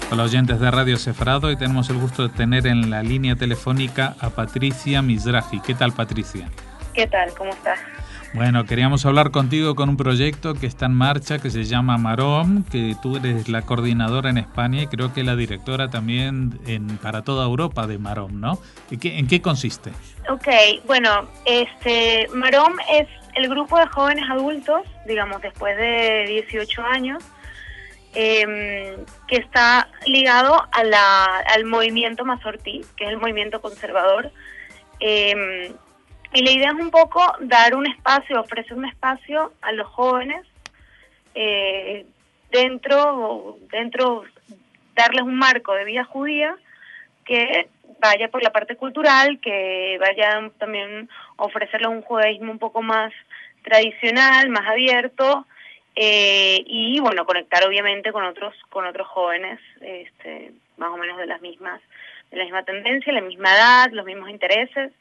Hola oyentes de Radio Sefrado, y tenemos el gusto de tener en la línea telefónica a Patricia Mizrahi. ¿Qué tal, Patricia? ¿Qué tal? ¿Cómo estás? Bueno, queríamos hablar contigo con un proyecto que está en marcha, que se llama Marom, que tú eres la coordinadora en España y creo que la directora también para toda Europa de Marom, ¿no? ¿En qué consiste? Ok, bueno, Marom es el grupo de jóvenes adultos, digamos, después de 18 años, que está ligado al movimiento Mazortí, que es el movimiento conservador. Y la idea es un poco dar un espacio, ofrecer un espacio a los jóvenes, dentro darles un marco de vida judía que vaya por la parte cultural, que vaya también ofrecerles un judaísmo un poco más tradicional, más abierto, y bueno, conectar obviamente con otros jóvenes, más o menos de la misma tendencia, la misma edad, los mismos intereses.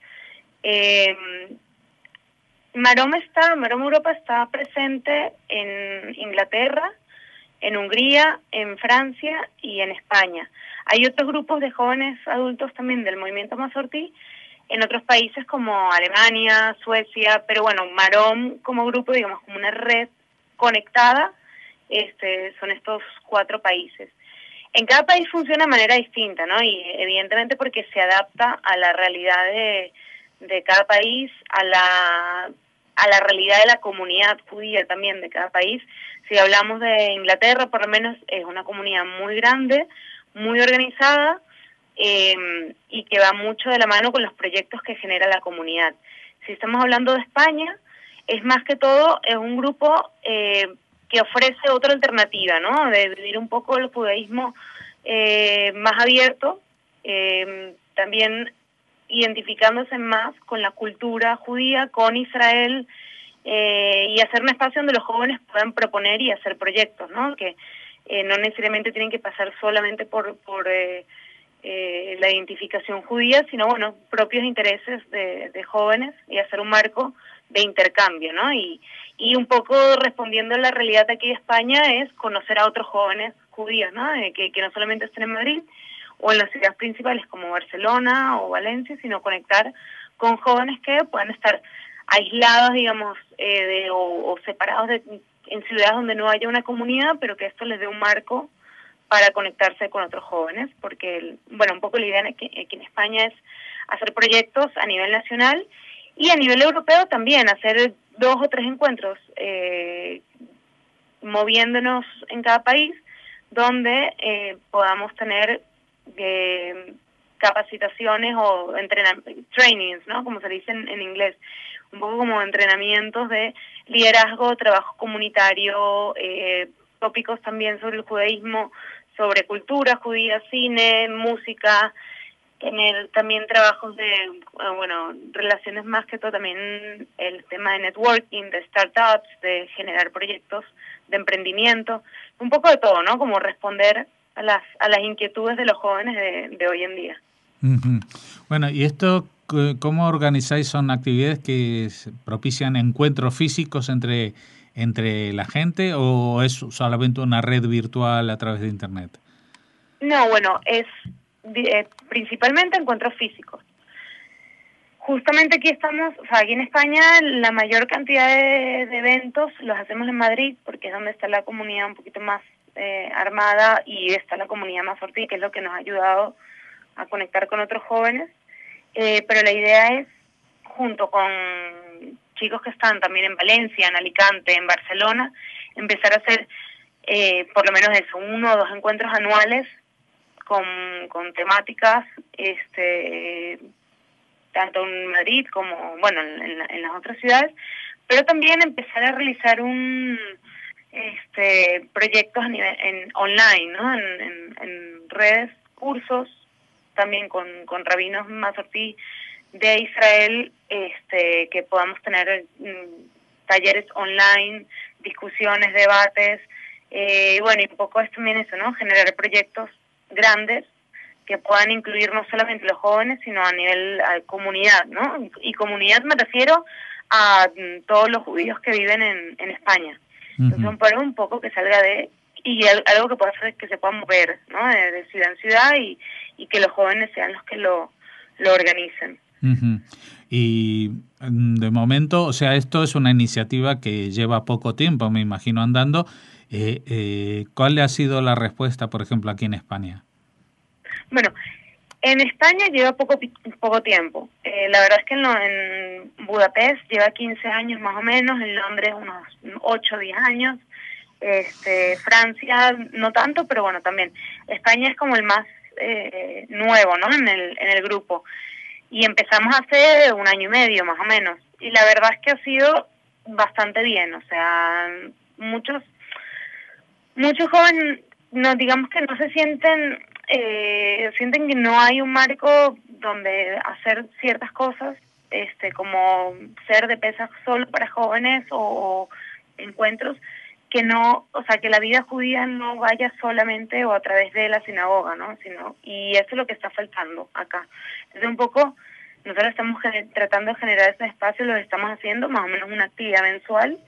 Marom Europa está presente en Inglaterra, en Hungría, en Francia y en España. Hay otros grupos de jóvenes adultos también del movimiento Mazortí en otros países como Alemania, Suecia, pero bueno, Marom como grupo, digamos, como una red conectada, son estos 4 países. En cada país funciona de manera distinta, ¿no? Y evidentemente porque se adapta a la realidad de cada país, a la realidad de la comunidad judía también de cada país. Si hablamos de Inglaterra, por lo menos es una comunidad muy grande, muy organizada, y que va mucho de la mano con los proyectos que genera la comunidad. Si estamos hablando de España, es más que todo, es un grupo que ofrece otra alternativa, ¿no? De vivir un poco el judaísmo más abierto, también identificándose más con la cultura judía, con Israel, y hacer un espacio donde los jóvenes puedan proponer y hacer proyectos, ¿no? Que no necesariamente tienen que pasar solamente por la identificación judía, sino, bueno, propios intereses de jóvenes y hacer un marco de intercambio, ¿no? Y un poco respondiendo a la realidad de aquí de España es conocer a otros jóvenes judíos, ¿no? Que no solamente estén en Madrid o en las ciudades principales como Barcelona o Valencia, sino conectar con jóvenes que puedan estar aislados, digamos, o separados en ciudades donde no haya una comunidad, pero que esto les dé un marco para conectarse con otros jóvenes, porque, bueno, un poco la idea aquí en España es hacer proyectos a nivel nacional y a nivel europeo también, hacer 2 o 3 encuentros, moviéndonos en cada país, donde podamos tener capacitaciones o trainings, ¿no? Como se dice en inglés, un poco como entrenamientos de liderazgo, trabajo comunitario, tópicos también sobre el judaísmo, sobre cultura judía, cine, música, tener también trabajos de, relaciones más que todo, también el tema de networking, de startups, de generar proyectos de emprendimiento, un poco de todo, ¿no? Como responder a las inquietudes de los jóvenes de hoy en día. Uh-huh. Bueno, ¿y esto cómo organizáis? ¿Son actividades que propician encuentros físicos entre la gente o es solamente una red virtual a través de Internet? No, bueno, es principalmente encuentros físicos. Justamente aquí estamos, o sea, aquí en España la mayor cantidad de eventos los hacemos en Madrid porque es donde está la comunidad un poquito más armada y está la comunidad Mazortí, que es lo que nos ha ayudado a conectar con otros jóvenes, pero la idea es, junto con chicos que están también en Valencia, en Alicante, en Barcelona, empezar a hacer por lo menos eso, 1 o 2 encuentros anuales con temáticas, tanto en Madrid como, bueno, en las otras ciudades, pero también empezar a realizar proyectos a nivel online, ¿no? En redes, cursos, también con rabinos mazortí de Israel, que podamos tener talleres online, discusiones, debates, y bueno, y un poco es también eso, ¿no? Generar proyectos grandes que puedan incluir no solamente los jóvenes, sino a nivel comunidad, ¿no? Y comunidad me refiero a todos los judíos que viven en España. Entonces, un poco que salga de y algo que pueda hacer que se pueda mover, ¿no? De ciudad en ciudad y que los jóvenes sean los que lo organicen. Uh-huh. Y de momento, o sea, esto es una iniciativa que lleva poco tiempo, me imagino, andando. ¿Cuál ha sido la respuesta, por ejemplo, aquí en España? Bueno, en España lleva poco tiempo. La verdad es que en Budapest lleva 15 años más o menos, en Londres unos 8 o 10 años, Francia no tanto, pero bueno, también. España es como el más nuevo, ¿no? En el grupo. Y empezamos hace 1 año y medio más o menos. Y la verdad es que ha sido bastante bien, o sea, muchos jóvenes, no digamos que no se sienten que no hay un marco donde hacer ciertas cosas, como ser de pesas solo para jóvenes o encuentros que no, o sea, que la vida judía no vaya solamente o a través de la sinagoga, ¿no? Y eso es lo que está faltando acá. Entonces un poco nosotros estamos tratando de generar esos espacios, los estamos haciendo más o menos una actividad mensual,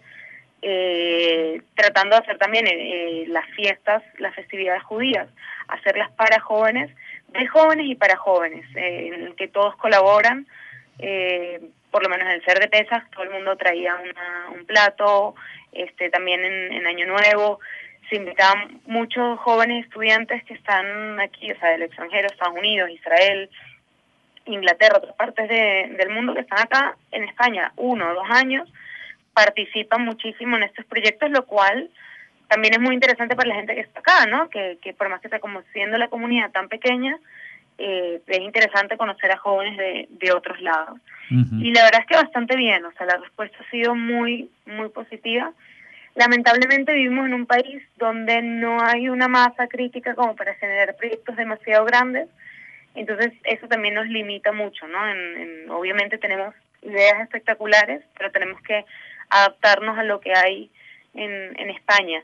tratando de hacer también las fiestas, las festividades judías, hacerlas para jóvenes, de jóvenes y para jóvenes, en el que todos colaboran, por lo menos en el Ser de Pesach, todo el mundo traía un plato, también en Año Nuevo, se invitaban muchos jóvenes estudiantes que están aquí, o sea, del extranjero, Estados Unidos, Israel, Inglaterra, otras partes del mundo que están acá en España 1 o 2 años, participan muchísimo en estos proyectos, lo cual también es muy interesante para la gente que está acá, ¿no? Que por más que está como siendo la comunidad tan pequeña, es interesante conocer a jóvenes de otros lados. Uh-huh. Y la verdad es que bastante bien, o sea, la respuesta ha sido muy, muy positiva. Lamentablemente vivimos en un país donde no hay una masa crítica como para generar proyectos demasiado grandes, entonces eso también nos limita mucho, ¿no? Obviamente tenemos ideas espectaculares, pero tenemos que adaptarnos a lo que hay en España.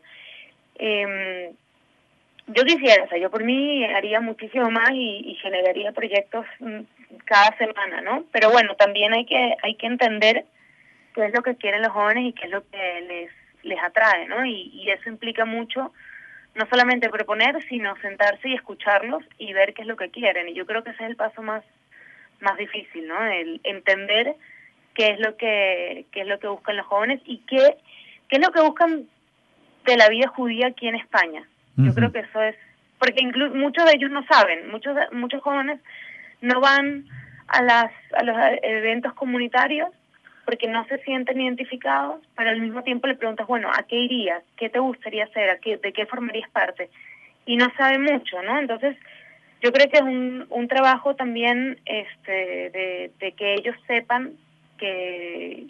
Yo quisiera, o sea, yo por mí haría muchísimo más y generaría proyectos cada semana, ¿no? Pero bueno, también hay que entender qué es lo que quieren los jóvenes y qué es lo que les atrae, ¿no? Y eso implica mucho, no solamente proponer, sino sentarse y escucharlos y ver qué es lo que quieren. Y yo creo que ese es el paso más difícil, ¿no? El entender qué es lo que buscan los jóvenes y qué es lo que buscan de la vida judía aquí en España. Yo creo que eso es, porque muchos de ellos no saben, muchos jóvenes no van a los eventos comunitarios porque no se sienten identificados, pero al mismo tiempo le preguntas, bueno, ¿a qué irías? ¿Qué te gustaría hacer? ¿De qué formarías parte? Y no saben mucho, ¿no? Entonces, yo creo que es un trabajo también de que ellos sepan que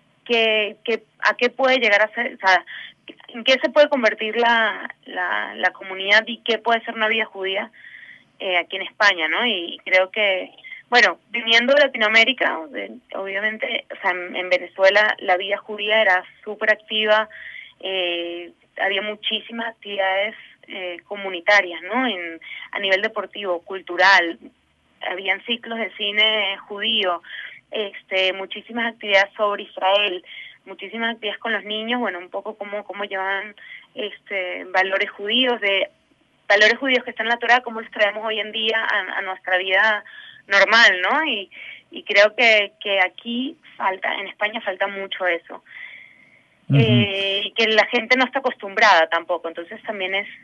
a qué puede llegar a ser, o sea, en qué se puede convertir la comunidad y qué puede ser una vida judía aquí en España, ¿no? Y creo que, bueno, viniendo de Latinoamérica, obviamente, o sea, en Venezuela la vida judía era súper activa, había muchísimas actividades comunitarias, ¿no? A nivel deportivo, cultural, habían ciclos de cine judío, muchísimas actividades sobre Israel, muchísimas actividades con los niños, bueno, un poco cómo llevan valores judíos que están en la Torá, cómo los traemos hoy en día a nuestra vida normal, ¿no? Y creo que aquí en España falta mucho eso. Uh-huh. Y que la gente no está acostumbrada tampoco, entonces también es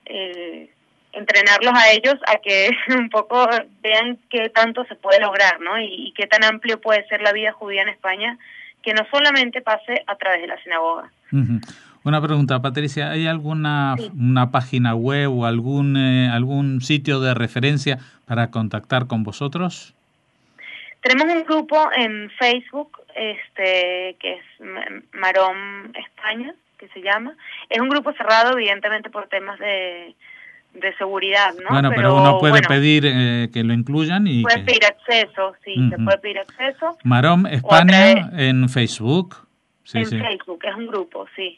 entrenarlos a ellos a que un poco vean qué tanto se puede lograr, ¿no? Y qué tan amplio puede ser la vida judía en España, que no solamente pase a través de la sinagoga. Uh-huh. Una pregunta, Patricia, ¿hay alguna una página web o algún sitio de referencia para contactar con vosotros? Tenemos un grupo en Facebook, que es Marom España, que se llama. Es un grupo cerrado, evidentemente, por temas de seguridad, ¿no? Bueno, pero uno puede pedir que lo incluyan y puedes pedir acceso, sí, uh-huh. Se puede pedir acceso. Marom España en Facebook. Sí, Facebook, es un grupo, sí.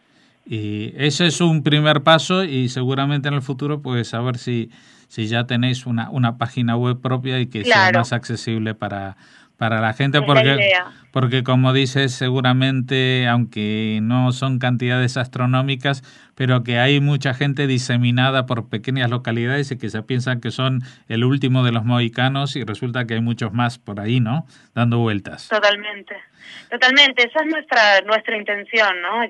Y ese es un primer paso y seguramente en el futuro pues a ver si ya tenéis una página web propia y que sea más accesible para para la gente, es la idea. Porque como dices, seguramente, aunque no son cantidades astronómicas, pero que hay mucha gente diseminada por pequeñas localidades y que se piensan que son el último de los mohicanos y resulta que hay muchos más por ahí, ¿no? Dando vueltas. Totalmente. Esa es nuestra intención, ¿no?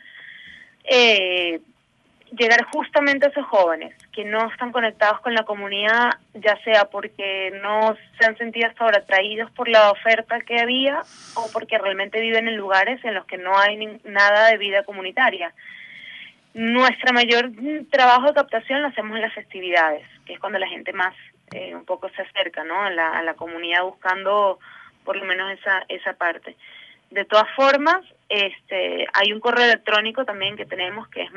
Llegar justamente a esos jóvenes que no están conectados con la comunidad, ya sea porque no se han sentido hasta ahora atraídos por la oferta que había o porque realmente viven en lugares en los que no hay nada de vida comunitaria. Nuestra mayor trabajo de captación lo hacemos en las festividades, que es cuando la gente más un poco se acerca, ¿no? a la comunidad buscando por lo menos esa parte. De todas formas, hay un correo electrónico también que tenemos que es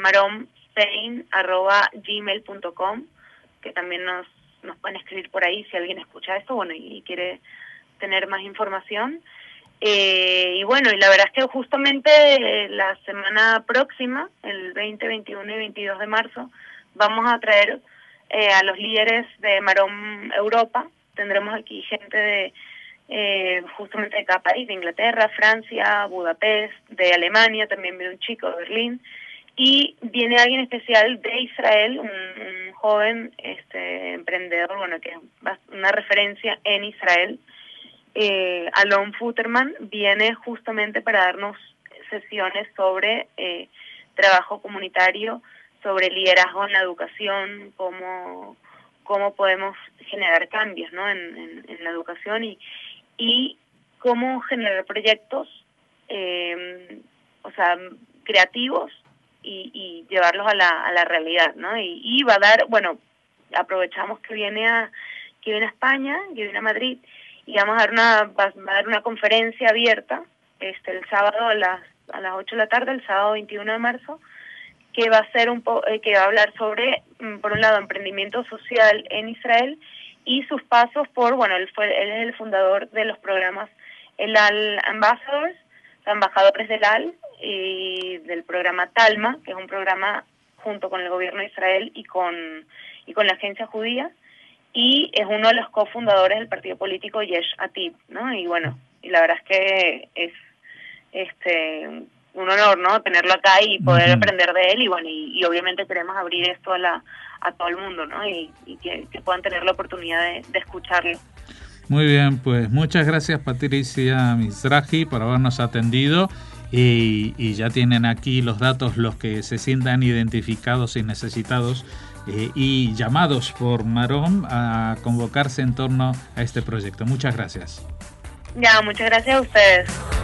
maromspain@gmail.com, que también nos pueden escribir por ahí si alguien escucha esto, bueno, y quiere tener más información. Y bueno, y la verdad es que justamente la semana próxima, el 20, 21 y 22 de marzo, vamos a traer a los líderes de Marom Europa. Tendremos aquí gente de justamente de cada país, de Inglaterra, Francia, Budapest, de Alemania, también viene un chico de Berlín, y viene alguien especial de Israel, un joven emprendedor, bueno, que es una referencia en Israel. Alon Futterman viene justamente para darnos sesiones sobre trabajo comunitario, sobre liderazgo en la educación, cómo podemos generar cambios, ¿no? en la educación y cómo generar proyectos creativos y llevarlos a la realidad, ¿no? Y va a dar, bueno, aprovechamos que viene a España, que viene a Madrid, y va a dar una conferencia abierta el sábado a las 8 de la tarde, el sábado 21 de marzo, que va a ser que va a hablar sobre, por un lado, emprendimiento social en Israel y sus pasos él es el fundador de los programas el AL Ambassadors, los embajadores del AL, y del programa Talma, que es un programa junto con el gobierno de Israel y con la agencia judía, y es uno de los cofundadores del partido político Yesh Atid, ¿no? Y bueno, y la verdad es que es un honor, ¿no? Tenerlo acá y poder aprender de él, y bueno, y obviamente queremos abrir esto a todo el mundo, ¿no? Y que puedan tener la oportunidad de escucharlo. Muy bien, pues muchas gracias Patricia Mizrahi por habernos atendido y ya tienen aquí los datos, los que se sientan identificados y necesitados y llamados por Marom a convocarse en torno a este proyecto. Muchas gracias. Ya, muchas gracias a ustedes.